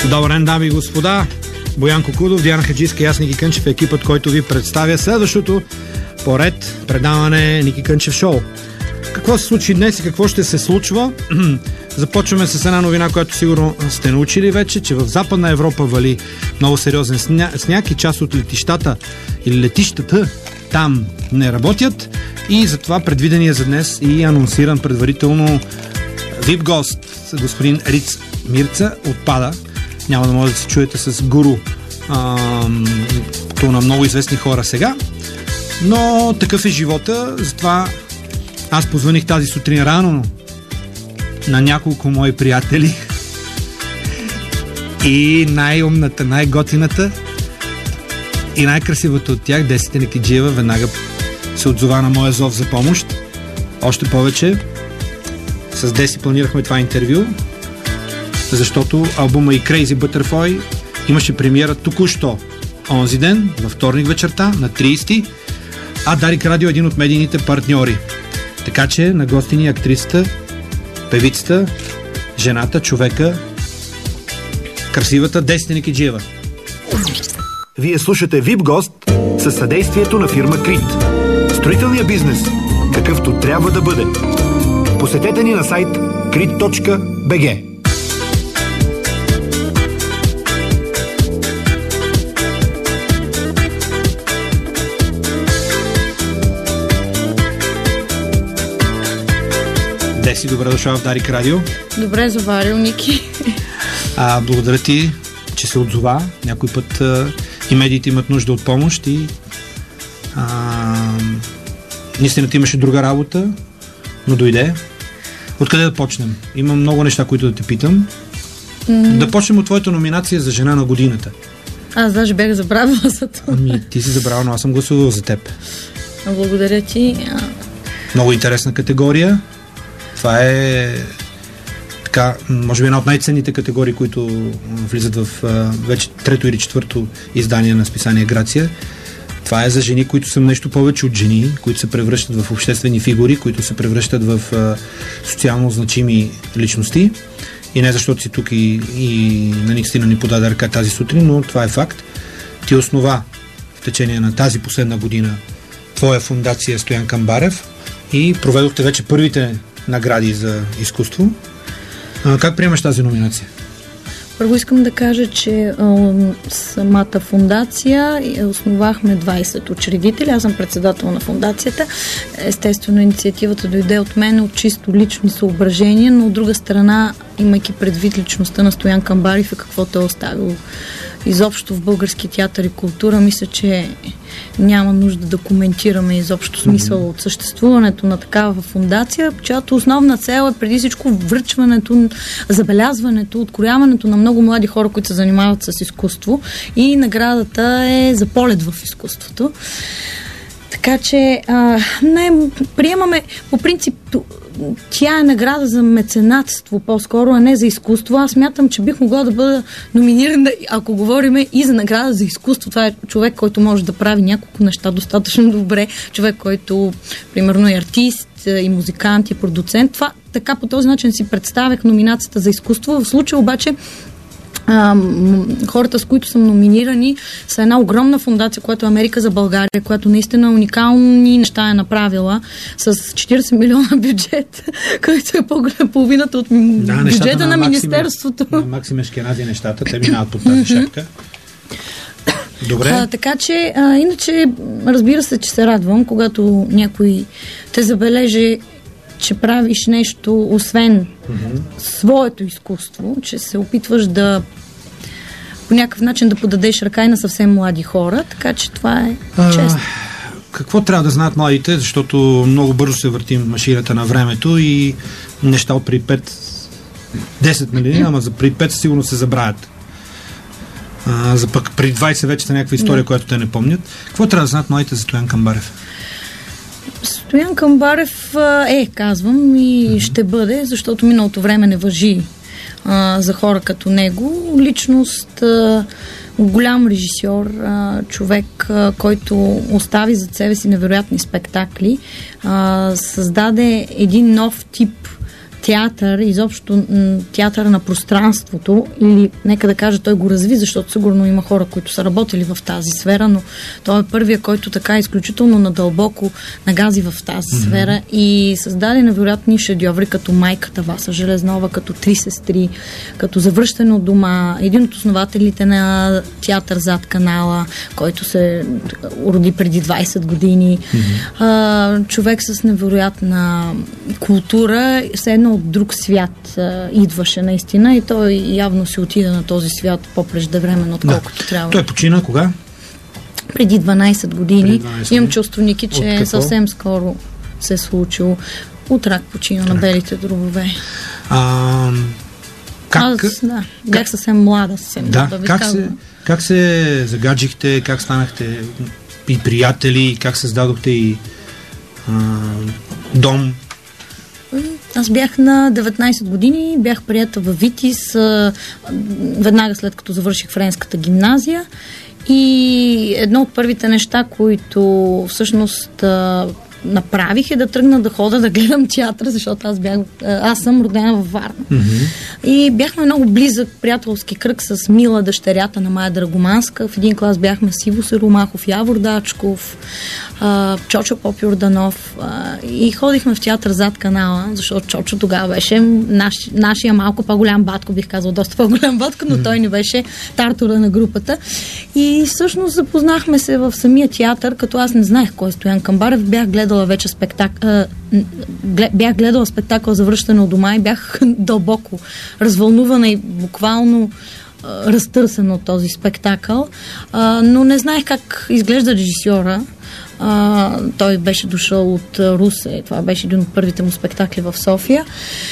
Добър ден, дами и господа. Боян Кокудов, Диана Хаджийска и аз, Ники Кънчев, екипът, който ви представя следващото поред предаване Ники Кънчев шоу. Какво се случи днес и какво ще се случва? Започваме с една новина, която сигурно сте научили вече, че в Западна Европа вали много сериозен сняг и част от летищата или летищата там не работят и затова предвидения за днес и анонсиран предварително VIP гост, господин Риц Мирца, отпада. Няма да може да се чуете с гуру на много известни хора сега, но такъв е живота, затова аз позвъних тази сутрин рано на няколко мои приятели и най-умната, най-готината и най-красивата от тях, Деси Тенекеджиева, веднага се отзова на моя зов за помощ. Още повече с Деси планирахме това интервю, защото албума и Crazy Butterfly имаше премиера току-що онзи ден, във вторник вечерта, на 30, а Дарик Радио е един от медийните партньори. Така че на гости ни актрисата, певицата, жената, човека, красивата Деси Тенекеджиева. Вие слушате VIP гост със съдействието на фирма Крит. Строителният бизнес, какъвто трябва да бъде. Посетете ни на сайт krit.bg. Деси, добре дошла в Дарик Радио. Добре заварил, Ники. Благодаря ти, че се отзова. Някой път и медиите имат нужда от помощ и наистина ти имаше друга работа, но дойде. Откъде да почнем? Имам много неща, които да те питам. Да почнем от твоята номинация за жена на годината. Аз даже бях забравила за това. Ти си забравила, но аз съм гласувал за теб. Благодаря ти. Много интересна категория. Това е така, може би една от най-ценните категории, които влизат в вече трето или четвърто издание на списание Грация. Това е за жени, които са нещо повече от жени, които се превръщат в обществени фигури, които се превръщат в социално значими личности. И не защото си тук и наистина ни подаде ръка тази сутрин, но това е факт. Ти основа в течение на тази последна година твоя фондация Стоян Камбарев и проведохте вече първите награди за изкуство. Как приемаш тази номинация? Първо искам да кажа, че самата фондация основахме 20 учредители. Аз съм председател на фондацията. Естествено, инициативата дойде от мен от чисто лични съображения, но от друга страна, имайки предвид личността на Стоян Камбарев и какво той е оставил изобщо в български театър и култура, мисля, че няма нужда да коментираме изобщо смисъл от съществуването на такава фондация, чиято основна цел е преди всичко връчването, забелязването, открояването на много млади хора, които се занимават с изкуство, и наградата е за полет в изкуството. Така че не приемаме по принцип, тя е награда за меценатство по-скоро, а не за изкуство. Аз смятам, че бих могла да бъда номинирана, ако говориме и за награда за изкуство. Това е човек, който може да прави няколко неща достатъчно добре. Човек, който, примерно, е артист, и музикант, и продуцент. Това така по този начин си представях номинацията за изкуство. В случая обаче хората, с които съм номинирани, са една огромна фондация, която е Америка за България, която наистина уникални неща е направила с 40 милиона бюджет, който е по-голям половината от бюджета на Министерството. На Максим Ешкенази нещата, те минават под тази шапка. Добре. Така че, иначе, разбира се, че се радвам, когато някой те забележи, че правиш нещо, освен своето изкуство, че се опитваш да по някакъв начин да подадеш ръка и на съвсем млади хора, така че това е чест. Какво трябва да знаят младите, защото много бързо се въртим машината на времето и неща от при 5-10, нали, ама за при 5 сигурно се забравят. За пък при 20 вече е някаква история, която те не помнят. Какво трябва да знаят младите за Стоян Камбарев? Стоян Камбарев казвам и ще бъде, защото миналото време не важи за хора като него. Личност, голям режисьор, човек, който остави зад себе си невероятни спектакли, създаде един нов тип театър, изобщо театър на пространството, или нека да кажа, той го разви, защото сигурно има хора, които са работили в тази сфера, но той е първият, който така изключително надълбоко нагази в тази сфера и създаде невероятни шедьоври, като Майката Васа Железнова, като Три сестри, като Завръщане от дома, един от основателите на театър Зад канала, който се роди преди 20 години. Човек с невероятна култура, все едно от друг свят идваше наистина и той явно си отида на този свят по-преждевременно, отколкото трябва. Той почина кога? Преди 12 години. Имам чувство, Ники, че съвсем скоро се е случило. От рак почина на белите дробове. Бях съвсем млада. Как се загаджихте, как станахте и приятели, как създадохте и дом? Аз бях на 19 години, бях приятел във Витис, веднага след като завърших френската гимназия, и едно от първите неща, които всъщност направих, е да тръгна да хода да гледам театър, защото аз съм родена във Варна. И бяхме много близък приятелски кръг с Мила, дъщерята на Майя Драгоманска. В един клас бяхме с Иво Серомахов, Явор Дачков, Чочо Поп-Йорданов, и ходихме в театър Зад канала, защото Чочо тогава беше нашия малко по-голям батко, бих казал доста по-голям батко, но той не беше тартора на групата. И всъщност запознахме се в самия театър, като аз не знаех кой е Стоян Камбарев. Бях гледала вече спектакъл Завръщане от дома и бях дълбоко развълнувана и буквално разтърсена от този спектакъл, но не знаех как изглежда режисьора. Той беше дошъл от Русе, това беше един от първите му спектакли в София.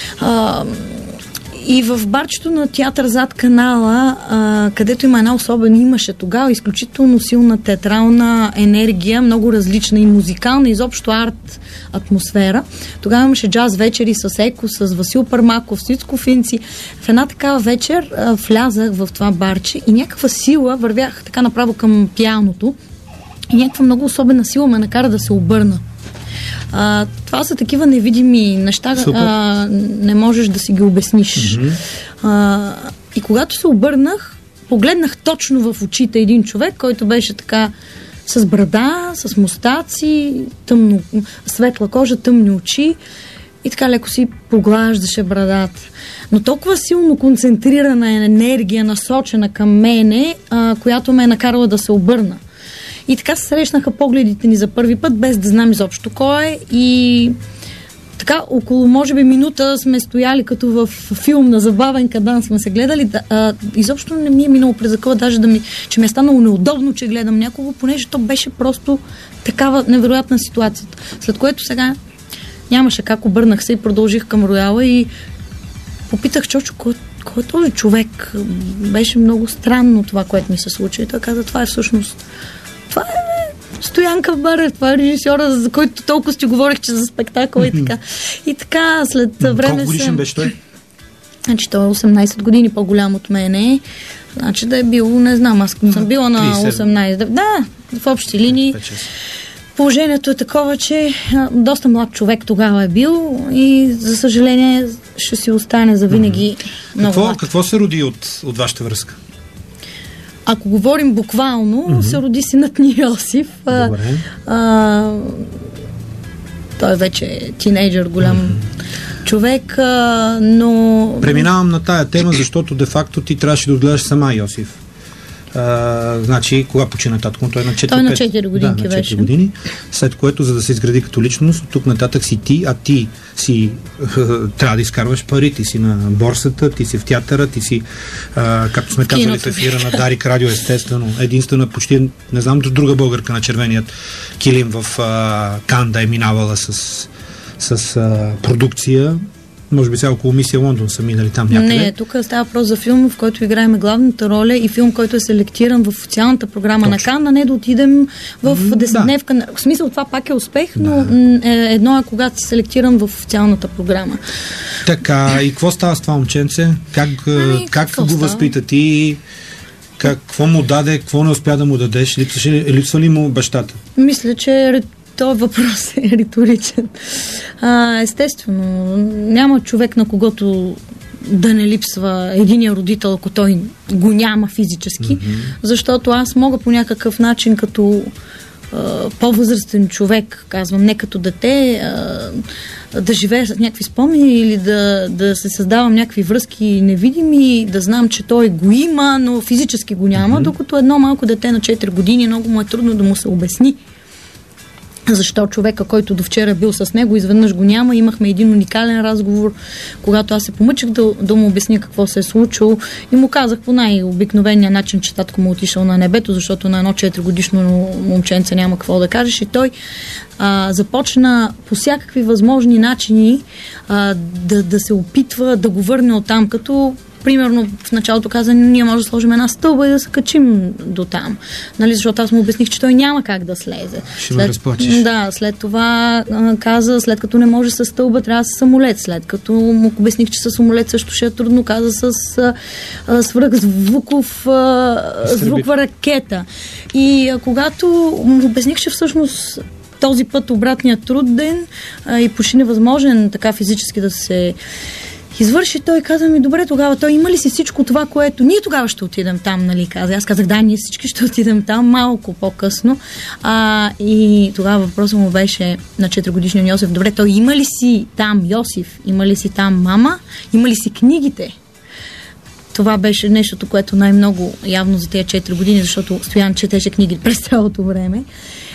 И в барчето на театър Зад канала, където имаше тогава изключително силна театрална енергия, много различна и музикална, изобщо арт атмосфера. Тогава имаше джаз вечери с Еко, с Васил Пармаков, с Цицко Финци. В една такава вечер влязах в това барче и някаква сила, вървях така направо към пианото, и някаква много особена сила ме накара да се обърна. Това са такива невидими неща, не можеш да си ги обясниш. И когато се обърнах, погледнах точно в очите един човек, който беше така с брада, с мустаци, светла кожа, тъмни очи и така леко си поглаждаше брадата. Но толкова силно концентрирана енергия, насочена към мене, която ме е накарала да се обърна. И така се срещнаха погледите ни за първи път, без да знам изобщо кой е. И така около, може би, минута сме стояли като в филм на забавен кадан, сме се гледали. Изобщо не ми е минало през закъла, даже че ми е станало неудобно, че гледам някого, понеже то беше просто такава невероятна ситуация. След което сега нямаше как, обърнах се и продължих към Рояла и попитах Чочо, кой е този човек? Беше много странно това, което ми се случи. И той каза, това е всъщност Стоян Камбарев, това е режисьора, за който толкова си говорих, че за спектакъл и така. И така, след време... Колко годишен беше той? Значи той е 18 години по-голям от мене. Значи да е бил, не знам, аз съм била на 18. Да, в общи линии. Положението е такова, че доста млад човек тогава е бил и за съжаление ще си остане завинаги много млад. Какво се роди от вашата връзка? Ако говорим буквално, се роди синът ни Йосиф. Той вече е тинейджър, голям човек, но... Преминавам на тая тема, защото де-факто ти трябваше да отгледаш сама Йосиф. Значи, кога почина татко? Той на 4 Той на 4 годинки на 4 години, след което, за да се изгради като личност, тук нататък си ти, а ти си трябва да изкарваш пари, ти си на борсата, ти си в театъра, ти си, както сме казали в ефира на Дарик Радио, естествено, единствена почти, не знам, друга българка на червеният килим в Канда е минавала с продукция. Може би сега около Мисия Лондон са минали там някъде. Не, тук става въпрос за филм, в който играем главната роля и филм, който е селектиран в официалната програма на Кан, а не да отидем в 10-дневка. В смисъл, това пак е успех, но едно е когато си селектиран в официалната програма. Така, и какво става с това момченце? Как го възпита ти? Какво му даде? Какво не успя да му дадеш? Липсва ли му бащата? Мисля, че този въпрос е риторичен. Естествено, няма човек, на когото да не липсва единия родител, ако той го няма физически, защото аз мога по някакъв начин като по-възрастен човек, казвам, не като дете, да живея с някакви спомени или да се създавам някакви връзки невидими, да знам, че той го има, но физически го няма, докато едно малко дете на 4 години много му е трудно да му се обясни защо човека, който до вчера бил с него, изведнъж го няма. Имахме един уникален разговор, когато аз се помъчих да му обясня какво се е случило и му казах по най-обикновения начин, че татко му отишъл на небето, защото на едно 4-годишно момченце няма какво да кажеш, и той започна по всякакви възможни начини да се опитва да го върне оттам, като примерно в началото каза, ние може да сложим една стълба и да се качим до там. Нали, защото аз му обясних, че той няма как да слезе. Ще ме разплачеш. Да, след това каза, след като не може с стълба, трябва с самолет. След като му обясних, че с самолет също ще е трудно, каза с свръхзвуква ракета. И когато му обясних, че всъщност този път обратният труден и почти невъзможен така физически да се извърши, той каза ми, добре, тогава той има ли си всичко това, което ние тогава ще отидем там, нали, каза. Аз казах, да, ние всички ще отидем там малко по-късно. И тогава въпросът му беше на 4-годишния Йосиф, добре, той има ли си там Йосиф, има ли си там мама, има ли си книгите? Това беше нещото, което най-много явно за тези 4 години, защото Стоян четеше книги през цялото време.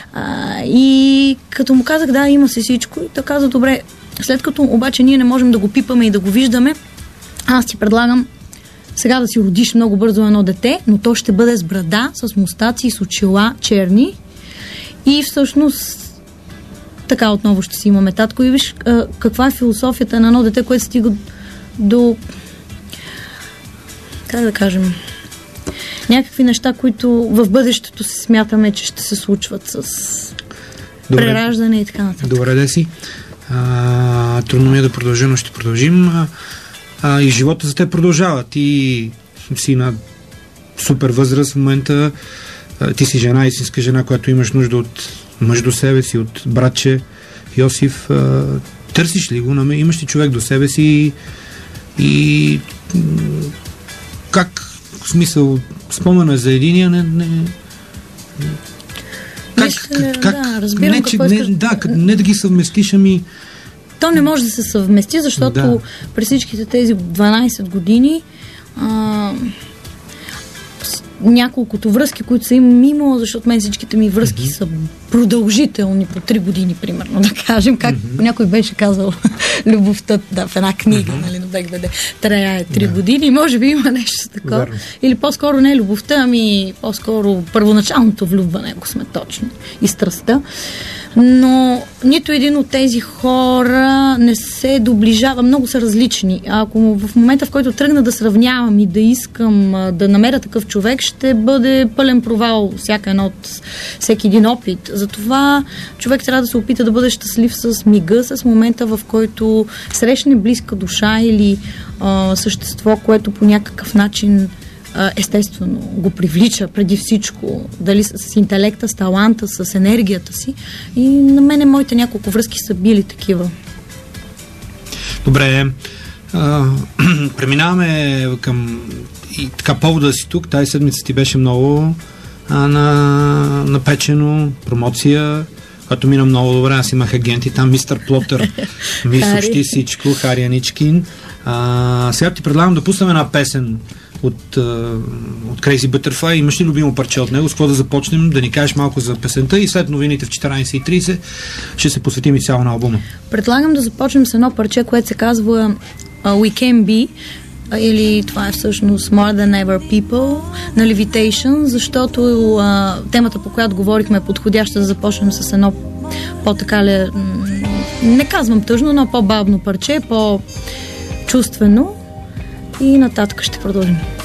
И като му казах, да, има си всичко, и той каза, добре, след като обаче ние не можем да го пипаме и да го виждаме, аз ти предлагам сега да си родиш много бързо едно дете, но то ще бъде с брада, с мустаци и с очила черни. И всъщност така отново ще си имаме татко. И виж каква е философията на едно дете, което стига до, как да кажем, някакви неща, които в бъдещето се смятаме, че ще се случват с прераждане и така нататък. Добре, Деси. Трудно ми е да продължа, но ще продължим. И живота за те продължава. Ти си на супер възраст в момента. Ти си жена, истинска жена, която имаш нужда от мъж до себе си, от братче Йосиф. Търсиш ли го? Имаш ли човек до себе си? И как, в смисъл, спомена за единия, разбирам какво искаш. Не да ги съвместиш, ами... То не може да се съвмести, защото през всичките тези 12 години няколкото връзки, които са имала, защото мен всичките ми връзки са продължителни по 3 години, примерно, да кажем, как някой беше казал любовта в една книга, нали, на БГБД, трае 3 години, може би има нещо такова. Верно. Или по-скоро не любовта, ами по-скоро първоначалното влюбване, ако сме точни, и страстта. Но нито един от тези хора не се доближава, много са различни. Ако в момента, в който тръгна да сравнявам и да искам да намеря такъв човек, ще бъде пълен провал всеки един опит. Затова човек трябва да се опита да бъде щастлив с мига, с момента, в който срещне близка душа или същество, което по някакъв начин естествено го привлича преди всичко, дали с интелекта, с таланта, с енергията си. И на мене моите няколко връзки са били такива. Добре, преминаваме към и така повода си тук. Тази седмица ти беше много напечено, промоция, която мина много добре. Аз имах агенти там, мистер Плотър ми съобщи всичко, Хари Аничкин. Сега ти предлагам да пуснем една песен от Crazy Butterfly. Имаш ли любимо парче от него? С какво да започнем? Да ни кажеш малко за песента и след новините в 14:30 ще се посветим и цяло на албума. Предлагам да започнем с едно парче, което се казва We Can Be, или това е всъщност More Than Ever People на Levitation, защото темата, по която говорихме, е подходяща да започнем с едно по-така, не казвам тъжно, но по-бавно парче, по-чувствено, и нататък ще продължим.